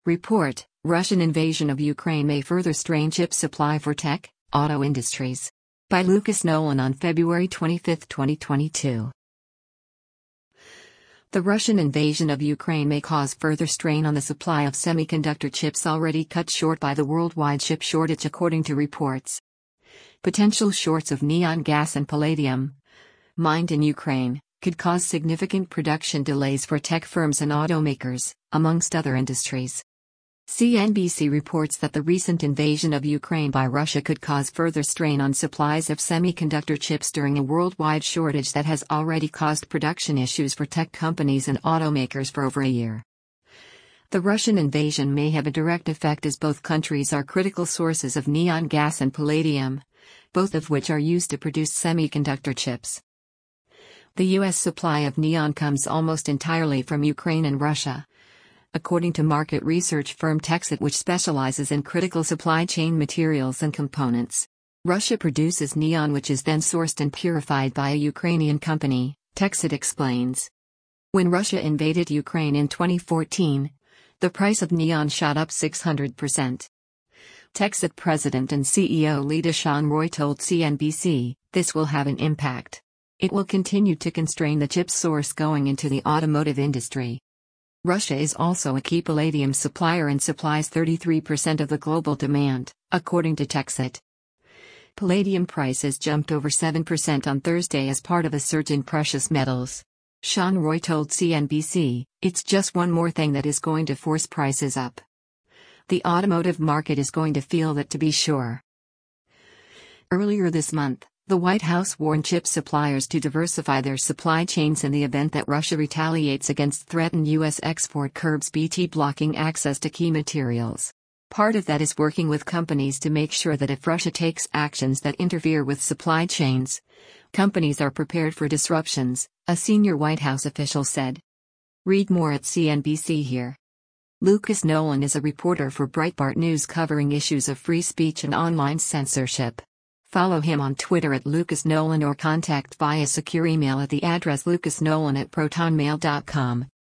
Report: Russian invasion of Ukraine may further strain chip supply for tech, auto industries. By Lucas Nolan on February 25, 2022. The Russian invasion of Ukraine may cause further strain on the supply of semiconductor chips already cut short by the worldwide chip shortage, according to reports. Potential shorts of neon gas and palladium, mined in Ukraine, could cause significant production delays for tech firms and automakers, amongst other industries. CNBC reports that the recent invasion of Ukraine by Russia could cause further strain on supplies of semiconductor chips during a worldwide shortage that has already caused production issues for tech companies and automakers for over a year. The Russian invasion may have a direct effect as both countries are critical sources of neon gas and palladium, both of which are used to produce semiconductor chips. The U.S. supply of neon comes almost entirely from Ukraine and Russia, according to market research firm Texit, which specializes in critical supply chain materials and components. Russia produces neon, which is then sourced and purified by a Ukrainian company, Texit explains. When Russia invaded Ukraine in 2014, the price of neon shot up 600%. Texit president and CEO Lida Sean Roy told CNBC, "This will have an impact. It will continue to constrain the chip source going into the automotive industry." Russia is also a key palladium supplier and supplies 33% of the global demand, according to Texit. Palladium prices jumped over 7% on Thursday as part of a surge in precious metals. Sean Roy told CNBC, "It's just one more thing that is going to force prices up. The automotive market is going to feel that, to be sure." Earlier this month, the White House warned chip suppliers to diversify their supply chains in the event that Russia retaliates against threatened U.S. export curbs, BT blocking access to key materials. Part of that is working with companies to make sure that if Russia takes actions that interfere with supply chains, companies are prepared for disruptions, a senior White House official said. Read more at CNBC here. Lucas Nolan is a reporter for Breitbart News covering issues of free speech and online censorship. Follow him on Twitter at Lucas Nolan or contact via secure email at the address lucasnolan@protonmail.com.